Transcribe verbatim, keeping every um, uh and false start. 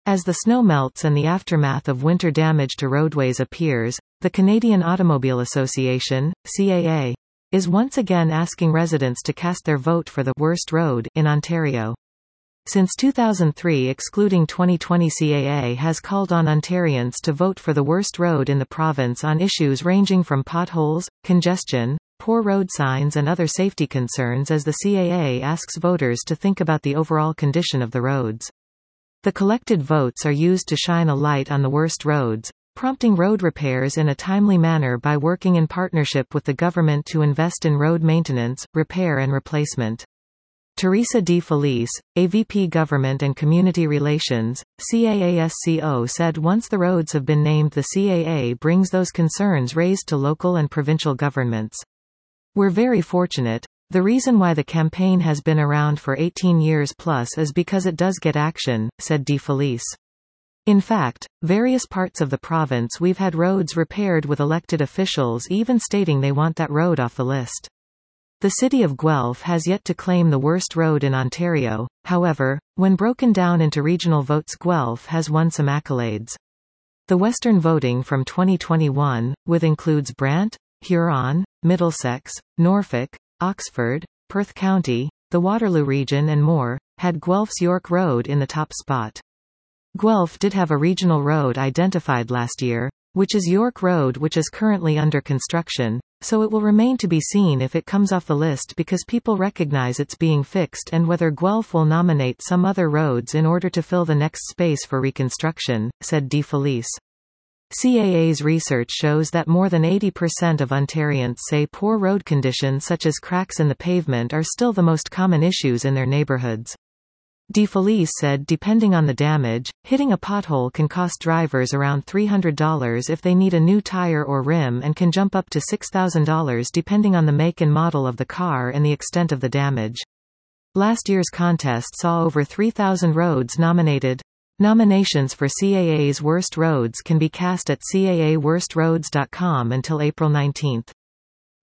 As the snow melts and the aftermath of winter damage to roadways appears, the Canadian Automobile Association, C A A, is once again asking residents to cast their vote for the worst road in Ontario. Since two thousand three, excluding twenty twenty, C A A has called on Ontarians to vote for the worst road in the province on issues ranging from potholes, congestion, poor road signs and other safety concerns, as the C A A asks voters to think about the overall condition of the roads. The collected votes are used to shine a light on the worst roads, prompting road repairs in a timely manner by working in partnership with the government to invest in road maintenance, repair and replacement. Teresa De Felice, A V P Government and Community Relations, C A A S C O, said once the roads have been named, the C A A brings those concerns raised to local and provincial governments. We're very fortunate. The reason why the campaign has been around for eighteen years plus is because it does get action, said De Felice. In fact, various parts of the province we've had roads repaired with elected officials even stating they want that road off the list. The city of Guelph has yet to claim the worst road in Ontario. However, when broken down into regional votes, Guelph has won some accolades. The Western voting from twenty twenty-one, with includes Brant, Huron, Middlesex, Norfolk, Oxford, Perth County, the Waterloo region and more, had Guelph's York Road in the top spot. Guelph did have a regional road identified last year, which is York Road, which is currently under construction, so it will remain to be seen if it comes off the list because people recognize it's being fixed and whether Guelph will nominate some other roads in order to fill the next space for reconstruction, said De Felice. C A A's research shows that more than eighty percent of Ontarians say poor road conditions such as cracks in the pavement are still the most common issues in their neighborhoods. De Felice said depending on the damage, hitting a pothole can cost drivers around three hundred dollars if they need a new tire or rim and can jump up to six thousand dollars depending on the make and model of the car and the extent of the damage. Last year's contest saw over three thousand roads nominated. Nominations for C A A's Worst Roads can be cast at C A A worst roads dot com until April nineteenth.